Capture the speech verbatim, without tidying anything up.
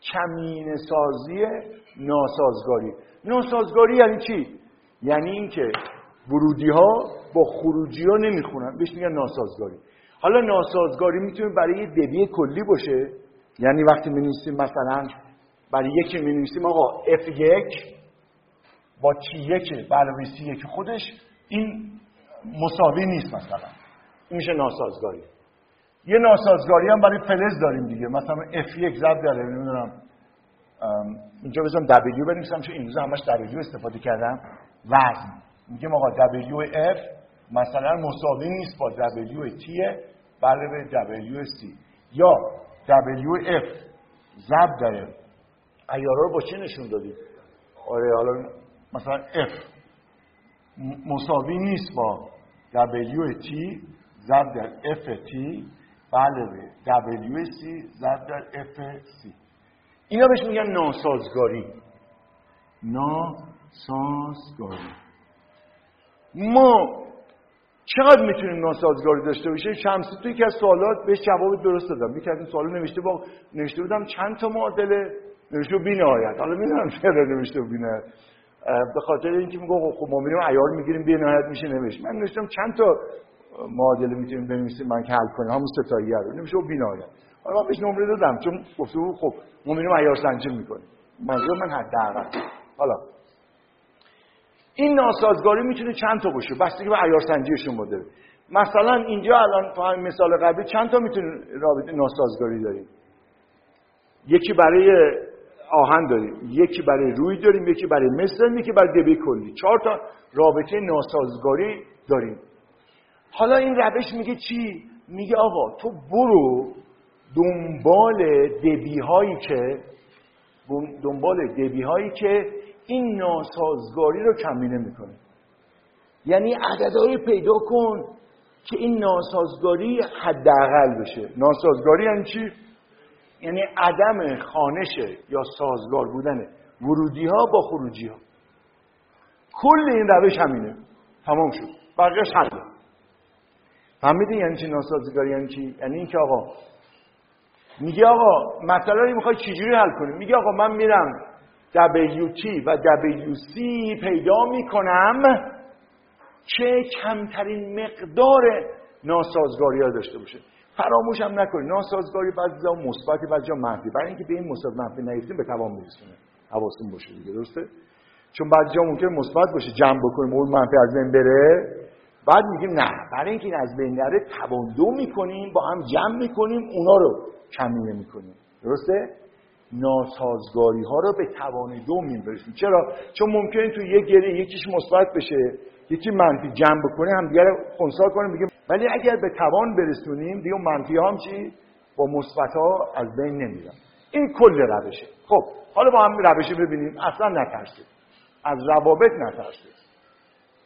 کمینه سازی ناسازگاری. ناسازگاری یعنی چی؟ یعنی اینکه ورودی ها با خروجی ها نمیخونن، بهش میگن ناسازگاری. حالا ناسازگاری میتونه برای دبی کلی باشه، یعنی وقتی می‌نویسیم مثلا برای یکی می‌نویسیم آقا اف یک با تی یک به علاوه سی یک خودش این مساوی نیست، مثلا این میشه ناسازگاری. یه ناسازگاری هم برای فلز داریم دیگه، مثلا اف یک ضرب در نمیدونم اینجا بزنم دبلیو بنویسم چون این روزا همش دبلیو استفاده کردم، وزن میگم آقا دبلیو اف مثلا مساوی نیست با دبلیو تی به علاوه دبلیو سی، یا دبلیو اف ضرب در عیارا رو با چی نشون دادیم؟ آره حالا مثلا اف مساوی نیست با دبلیو تی ضرب در اف تی به علاوه دبلیو سی ضرب در اف سی. اینا بهش میگن ناسازگاری. ناسازگاری. ما چقدر میتونیم ناسازگاری داشته باشیم؟ شمسی توی یکی از سوالات بهش جواب درست دادم. یکی از این سوالا نوشته با نوشته بودم چند تا معادله، نوشته بی نهایت. حالا میدونم چرا نوشته بی نهایت، به خاطر اینکه میگه خب ما میریم عیار میگیریم بی نهایت میشه نوشت. من نوشتم چند تا معادله میتونیم بنویسیم من که حل کنیم همون سه تایی رو، نوشته بی نهایت. حالا من بهش نمره دادم چون گفته بود خب ما میریم عیار سنجی میکنیم. منظور من حداقل. حالا این ناسازگاری میتونه چند تا باشه بستگی به عیار سنجی شما داره. مثلا اینجا الان تو همین مثال قبلی چند تا میتونه رابطه ناسازگاری داریم؟ یکی برای آهن داریم، یکی برای روی داریم، یکی برای مس داریم، یکی برای دبی کلی. چهار تا رابطه ناسازگاری داریم. حالا این روش میگه چی؟ میگه آقا تو برو دنبال دبی هایی که دنبال دبی هایی که این ناسازگاری رو کمینه میکنه. یعنی عددهایی پیدا کن که این ناسازگاری حداقل بشه. ناسازگاری یعنی چی؟ یعنی عدم خوانش یا سازگار بودن ورودی ها با خروجی ها. کل این روش همینه. تمام شد. بقیه‌اش حله. فهمیدین یعنی چی ناسازگاری؟ یعنی چی؟ یعنی این که آقا میگه آقا مثلا رو میخوای چجوری حل کنیم؟ میگه آقا من میرم دبلیو تی و دبلیو سی پیدا میکنم که کمترین مقدار ناسازگاری ها داشته باشه. فراموش هم نکنید ناسازگاری بعضی جا مثبت بعضی جا منفی، برای اینکه به این مثبت منفی نیستیم به توان میرسونه. حواستون باشه دیگه، درسته؟ چون بعضی جا ممکنه مثبت باشه جمع بکنیم اون منفی از بین بره، بعد میگیم نه برای اینکه این از بین نره توان دو میکنیم با هم جمع میکنیم اونا رو کمینه میکنیم، درسته؟ ناسازگاری ها رو به توان دو میبرسیم. چرا؟ چون ممکنه تو یک گره یکیش مثبت بشه یکی منفی، جمع بکنه هم دیگه رو خنثی کنه میگه، ولی اگر به توان برسونیم دیگه منفی ها هم چی با مثبت ها از بین نمیرن. این کل روشه. خب حالا با هم روشی ببینیم. اصلا نترسید از روابط، نترسید.